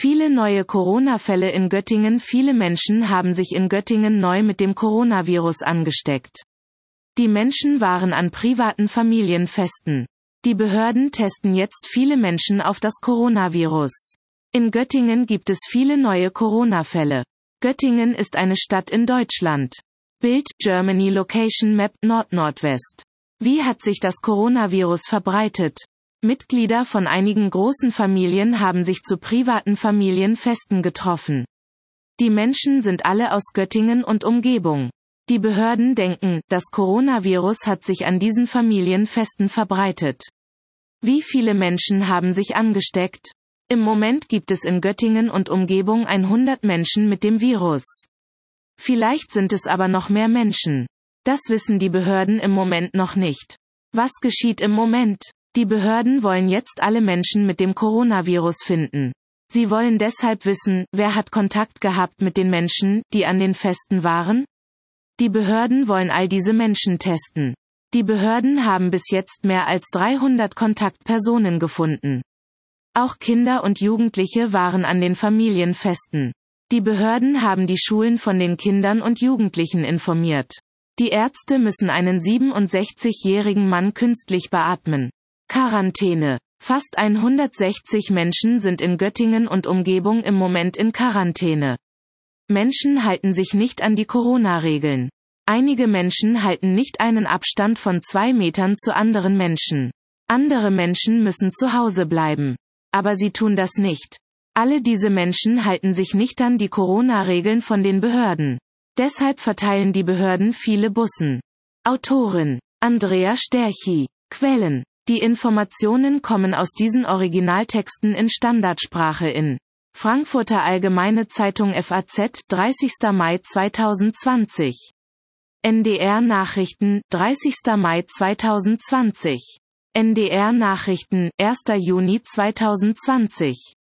Viele neue Corona-Fälle in Göttingen. Viele Menschen haben sich in Göttingen neu mit dem Coronavirus angesteckt. Die Menschen waren an privaten Familienfesten. Die Behörden testen jetzt viele Menschen auf das Coronavirus. In Göttingen gibt es viele neue Corona-Fälle. Göttingen ist eine Stadt in Deutschland. Bild, Germany Location Map, Nord-Nordwest. Wie hat sich das Coronavirus verbreitet? Mitglieder von einigen großen Familien haben sich zu privaten Familienfesten getroffen. Die Menschen sind alle aus Göttingen und Umgebung. Die Behörden denken, das Coronavirus hat sich an diesen Familienfesten verbreitet. Wie viele Menschen haben sich angesteckt? Im Moment gibt es in Göttingen und Umgebung 100 Menschen mit dem Virus. Vielleicht sind es aber noch mehr Menschen. Das wissen die Behörden im Moment noch nicht. Was geschieht im Moment? Die Behörden wollen jetzt alle Menschen mit dem Coronavirus finden. Sie wollen deshalb wissen, wer hat Kontakt gehabt mit den Menschen, die an den Festen waren? Die Behörden wollen all diese Menschen testen. Die Behörden haben bis jetzt mehr als 300 Kontaktpersonen gefunden. Auch Kinder und Jugendliche waren an den Familienfesten. Die Behörden haben die Schulen von den Kindern und Jugendlichen informiert. Die Ärzte müssen einen 67-jährigen Mann künstlich beatmen. Quarantäne. Fast 160 Menschen sind in Göttingen und Umgebung im Moment in Quarantäne. Menschen halten sich nicht an die Corona-Regeln. Einige Menschen halten nicht einen Abstand von 2 Metern zu anderen Menschen. Andere Menschen müssen zu Hause bleiben. Aber sie tun das nicht. Alle diese Menschen halten sich nicht an die Corona-Regeln von den Behörden. Deshalb verteilen die Behörden viele Bussen. Autorin: Andrea Sterchi. Quellen: Die Informationen kommen aus diesen Originaltexten in Standardsprache in Frankfurter Allgemeine Zeitung FAZ, 30. Mai 2020. NDR Nachrichten, 30. Mai 2020. NDR Nachrichten, 1. Juni 2020.